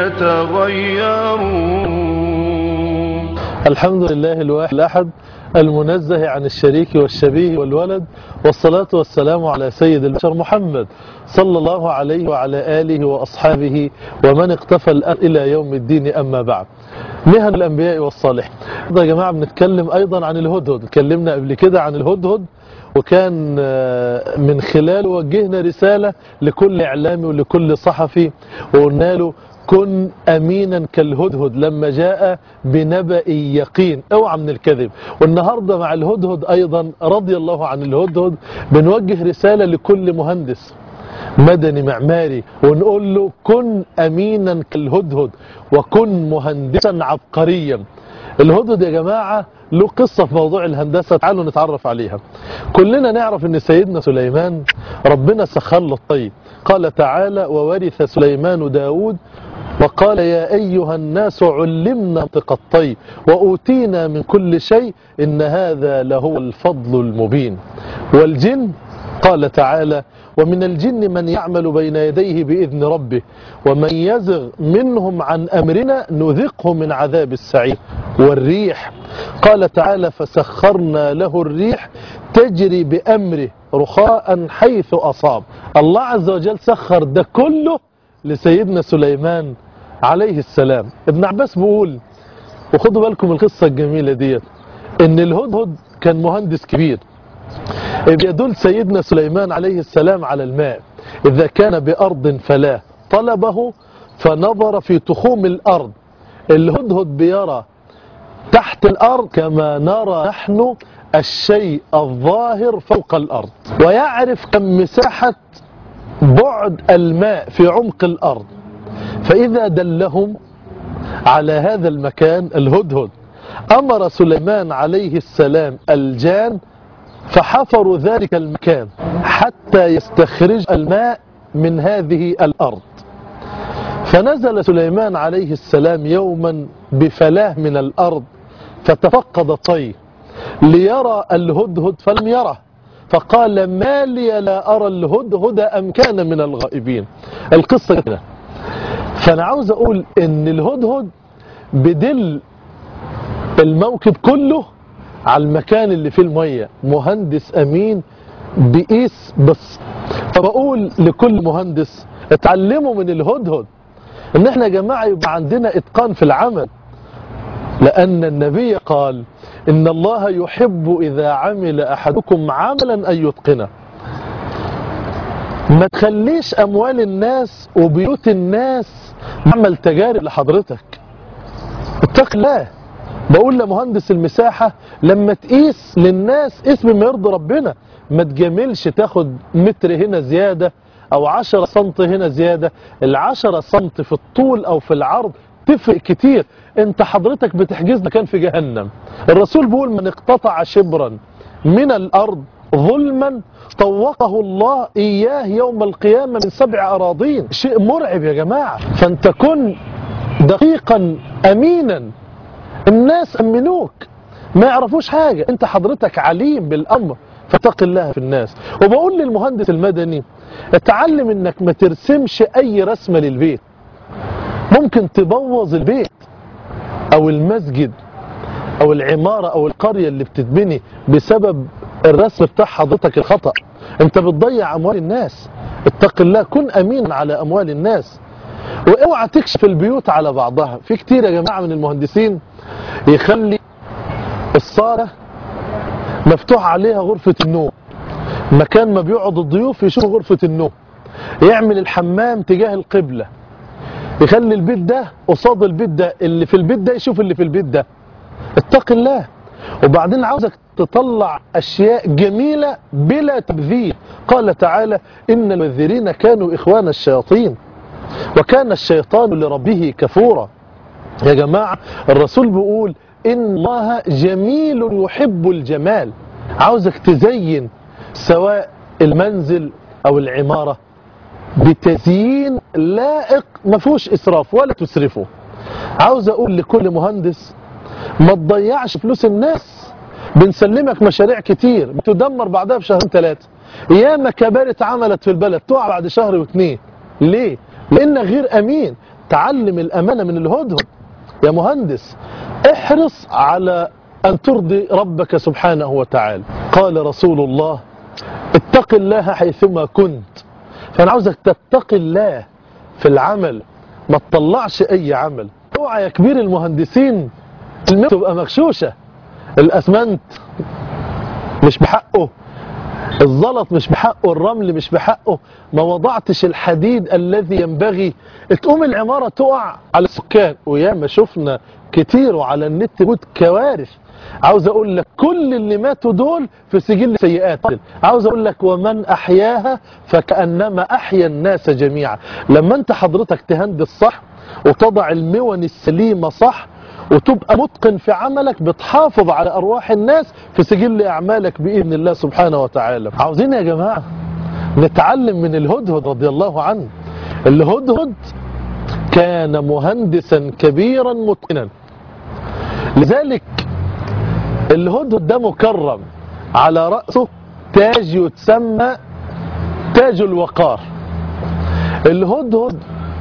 يتغيرون. الحمد لله الواحد الأحد المنزه عن الشريك والشبيه والولد، والصلاة والسلام على سيد البشر محمد صلى الله عليه وعلى آله وأصحابه ومن اقتفى إلى يوم الدين. أما بعد، مهن الأنبياء والصالحين. يا جماعة بنتكلم أيضا عن الهدهد. اتكلمنا قبل كده عن الهدهد، وكان من خلاله وجهنا رسالة لكل إعلامي ولكل صحفي، وقلنا له كن أمينا كالهدهد لما جاء بنبأ يقين، اوعى من الكذب. والنهاردة مع الهدهد أيضا رضي الله عن الهدهد بنوجه رسالة لكل مهندس مدني معماري، ونقول له كن أمينا كالهدهد وكن مهندسا عبقريا. الهدهد يا جماعة له قصة في موضوع الهندسة، تعالوا نتعرف عليها. كلنا نعرف ان سيدنا سليمان ربنا سخر له الطير. قال تعالى: وورث سليمان داود وقال يا أيها الناس علمنا منطق الطير وأوتينا من كل شيء إن هذا لهو الفضل المبين. والجن قال تعالى: ومن الجن من يعمل بين يديه بإذن ربه ومن يزغ منهم عن أمرنا نذقه من عذاب السعير. والريح قال تعالى: فسخرنا له الريح تجري بأمره رخاء حيث أصاب. الله عز وجل سخر ده كله لسيدنا سليمان عليه السلام. ابن عباس بيقول، وخدوا بالكم القصة الجميلة ديت، ان الهدهد كان مهندس كبير يدل سيدنا سليمان عليه السلام على الماء. إذا كان بأرض فلا طلبه فنظر في تخوم الأرض. الهدهد بيرى تحت الأرض كما نرى نحن الشيء الظاهر فوق الأرض، ويعرف كم مساحة بعد الماء في عمق الأرض. فإذا دلهم على هذا المكان الهدهد أمر سليمان عليه السلام الجان فحفروا ذلك المكان حتى يستخرج الماء من هذه الأرض. فنزل سليمان عليه السلام يوما بفلاه من الأرض فتفقد طير ليرى الهدهد فلم يره، فقال: ما لي لا أرى الهدهد أم كان من الغائبين. القصة كده. فأنا عاوز أقول إن الهدهد بدل الموكب كله على المكان اللي فيه المية، مهندس أمين بقيس بس. فبقول لكل مهندس اتعلموا من الهدهد ان احنا يا جماعة يبقى عندنا اتقان في العمل، لأن النبي قال: إن الله يحب إذا عمل أحدكم عملا أن يتقنه. ما تخليش أموال الناس وبيوت الناس عمل تجارب لحضرتك. اتق الله. بقول لمهندس المساحة لما تقيس للناس اسم ما يرضي ربنا، ما تجاملش تاخد متر هنا زيادة أو 10 سنت هنا زيادة. 10 سنت في الطول أو في العرض تفرق كتير. انت حضرتك بتحجز مكان في جهنم. الرسول بيقول: من اقتطع شبرا من الأرض ظلما طوقه الله إياه يوم القيامة من 7 أراضين. شيء مرعب يا جماعة. فانت كن دقيقا أمينا، الناس أمنوك ما يعرفوش حاجة، انت حضرتك عليم بالأمر، فاتق الله في الناس. وبقول للمهندس المدني اتعلم انك ما ترسمش اي رسمة للبيت، ممكن تبوظ البيت او المسجد او العمارة او القرية اللي بتتبني بسبب الرسم بتاع حضرتك الخطأ. انت بتضيع اموال الناس. اتق الله، كن امين على اموال الناس، واوعى تكشف البيوت على بعضها. في كتير يا جماعة من المهندسين يخلي الصالة مفتوح عليها غرفة النوم، مكان ما بيقعد الضيوف يشوف غرفة النوم، يعمل الحمام تجاه القبلة، يخلي البيت ده قصاد البيت ده، اللي في البيت ده يشوف اللي في البيت ده. اتق الله. وبعدين عاوزك تطلع أشياء جميلة بلا تبذير. قال تعالى: إن المبذرين كانوا إخوان الشياطين وكان الشيطان لربه كفورا. يا جماعة الرسول بيقول: إن الله جميل يحب الجمال. عاوزك تزين سواء المنزل أو العمارة بتزيين لائق ما فيهوش إسراف ولا تسرفه. عاوز أقول لكل مهندس ما تضيعش فلوس الناس. بنسلمك مشاريع كتير بتدمر بعدها بشهرين 3. ياما كباري اتعملت في البلد تقع بعد شهر و2. ليه؟ لأنك غير أمين. تعلم الأمانة من الهدهد. يا مهندس احرص على أن ترضي ربك سبحانه وتعالى. قال رسول الله اتق الله حيثما كنت. فأنا عاوزك تتقي الله في العمل، ما تطلعش أي عمل. اوعى يا كبير المهندسين تبقى مغشوشة، الأسمنت مش بحقه، الزلط مش بحقه، الرمل مش بحقه، ما وضعتش الحديد الذي ينبغي، تقوم العمارة تقع على السكان. وياما شفنا كتير وعلى النت بود كوارث. عاوز اقول لك كل اللي ماتوا دول في سجل سيئات. عاوز اقول لك ومن احياها فكأنما احيا الناس جميعا. لما انت حضرتك تهندس صح وتضع المون السليمة صح وتبقى متقن في عملك، بتحافظ على أرواح الناس في سجل أعمالك بإذن الله سبحانه وتعالى. عاوزين يا جماعة نتعلم من الهدهد رضي الله عنه. الهدهد كان مهندسا كبيرا متقنا، لذلك الهدهد ده مكرم على رأسه تاج يتسمى تاج الوقار. الهدهد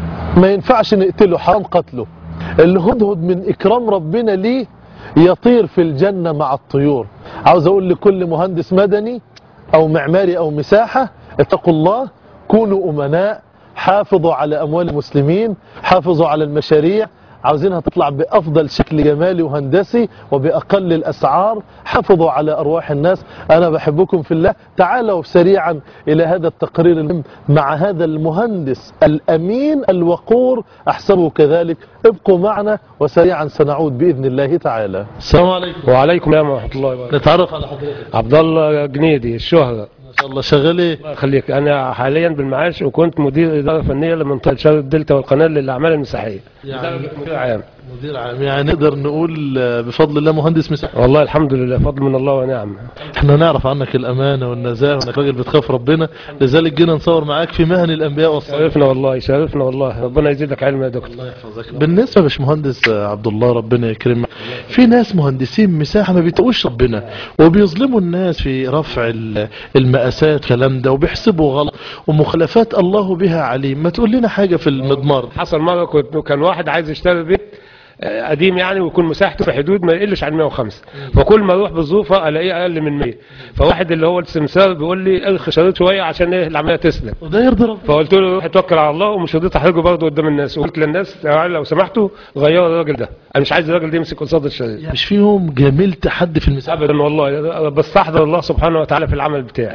ما ينفعش نقتله، حرام قتله. الهدهد من إكرام ربنا ليه يطير في الجنة مع الطيور. عاوز أقول لكل مهندس مدني أو معماري أو مساحة اتقوا الله، كونوا أمناء، حافظوا على أموال المسلمين، حافظوا على المشاريع، عاوزينها تطلع بأفضل شكل جمالي وهندسي وبأقل الأسعار. حافظوا على أرواح الناس. أنا بحبكم في الله. تعالوا سريعا إلى هذا التقرير المهم مع هذا المهندس الأمين الوقور أحسبه كذلك. ابقوا معنا وسريعا سنعود بإذن الله تعالى. السلام عليكم. وعليكم السلام ورحمة الله وبركاته. نتعرف على حضرتك. عبد الله جنيدي الشهرة. ما شاء الله. شغال ايه؟ الله يخليك. أنا حاليا بالمعاش وكنت مدير إدارة فنية لمنطقة شرق الدلتا والقناة للأعمال المساحية. يعني مدير عام. مدير عام، يعني نقدر نقول بفضل الله مهندس مساحة. والله الحمد لله، فضل من الله ونعم. احنا نعرف عنك الأمانة والنزاهة وانك راجل بتخاف ربنا، لذلك جينا نصور معاك في مهن الأنبياء والصالحين. شرفنا والله، شرفنا والله. ربنا يزيدك علم يا دكتور. الله يحفظك. بالنسبة لباشمهندس عبد الله ربنا يكرمك، في ناس مهندسين مساحة ما بيتقوش ربنا وبيظلموا الناس في رفع المقاسات كلام ده، وبيحسبوا غلط ومخالفات الله بها عليم. ما تقول لنا حاجة في المضمار. حصل مرة كان واحد عايز يشتري بيت قديم يعني، ويكون مساحته في حدود ما يقلش عن 105، فكل ما اروح بالظروفه الاقيه اقل من 100. فواحد اللي هو السمسار بيقول لي ارخي شريط شويه عشان ايه العمليه تسلم، وده يرضي ربنا. فقلت له روح اتوكل على الله ومش رضيت احرجه برضه قدام الناس، وقلت للناس لو سمحتوا غيروا الراجل ده، انا مش عايز الراجل ده يمسك قصاد الشريط. مش فيهم جملت حد في المساحه ابدا والله، بستحضر الله سبحانه وتعالى في العمل بتاعي.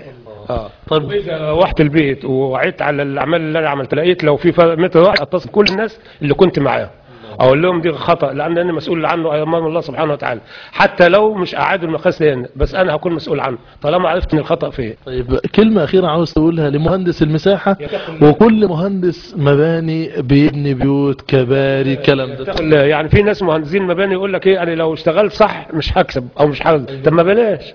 طيب اذا روحت البيت ووعيت على الاعمال اللي انا عملت، لقيت لو في فرق متر واحد اتصل كل الناس اللي كنت معاهم اقول لهم دي خطأ، لان انا مسؤول عنه امام الله سبحانه وتعالى، حتى لو مش اعادوا المقاس لي بس انا هكون مسؤول عنه طالما عرفت ان الخطأ فيه. طيب كلمة اخيرة عاوز تقولها لمهندس المساحة وكل مهندس مباني بيبني بيوت كباري الكلام ده. يعني في ناس مهندسين مباني يقول لك ايه، انا لو اشتغلت صح مش هكسب او مش هرزق. طب ما بلاش،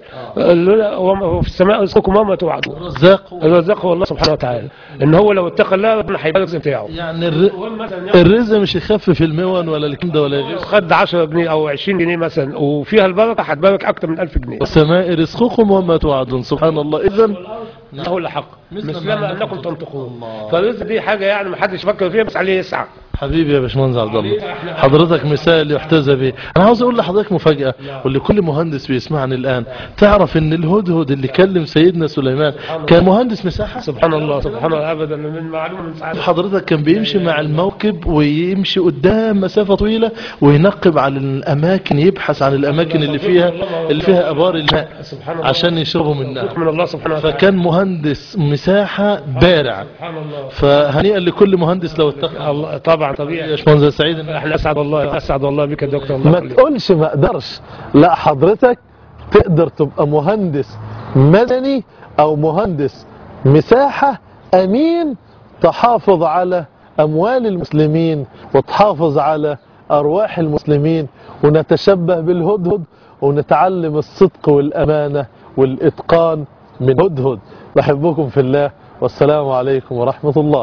في السماء رزقكم وما توعدون. الرزاق هو الله سبحانه وتعالى، ان هو لو اتقى الله ربنا هيبارك الرزق بتاعه. يعني الرزق مش يخفف المون ولا الكلام ده ولا غيره. خد 10 جنيه او 20 جنيه مثلا وفيها البركه هتبارك اكتر من 1000 جنيه. والسماء رزقكم وما توعدون. سبحان الله. اذا هو الحق مثلما انكم تنطقون. فالرزق دي حاجه يعني ما حدش يفكر فيها، بس عليه يسعى. حبيبي يا باشمهندس عبد الله، حضرتك مثال يحتذى به. انا عاوز اقول لحضرتك مفاجاه ولكل مهندس بيسمعني الان، تعرف ان الهدهد اللي كلم سيدنا سليمان كان مهندس مساحه؟ سبحان الله، سبحان الله، ابدا من معلومه من سعاده. حضرتك كان بيمشي مع الموكب ويمشي قدام مسافه طويله وينقب على الاماكن، يبحث عن الاماكن اللي فيها ابار الماء عشان يشربوا منها. من الله سبحانه وتعالى. فكان مهندس مساحه بارع. سبحان الله. فهنيئا لكل مهندس لو اتقى الله. طبعا طبيعي يا باشمهندس سعيد. احنا اسعد والله، اسعد والله بك يا دكتور. ما تقولش ما اقدرش، لا حضرتك تقدر تبقى مهندس مدني او مهندس مساحة امين، تحافظ على اموال المسلمين وتحافظ على ارواح المسلمين، ونتشبه بالهدهد ونتعلم الصدق والامانة والاتقان من هدهد. بحبكم في الله، والسلام عليكم ورحمة الله.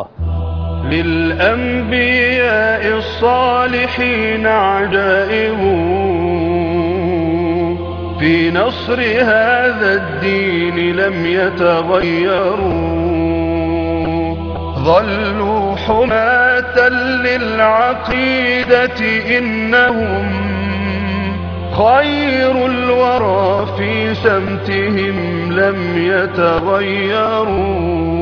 للأنبياء الصالحين عجائب في نصر هذا الدين لم يتغيروا، ظلوا حماة أئمة للعقيدة إنهم خير الورى في سمتهم لم يتغيروا.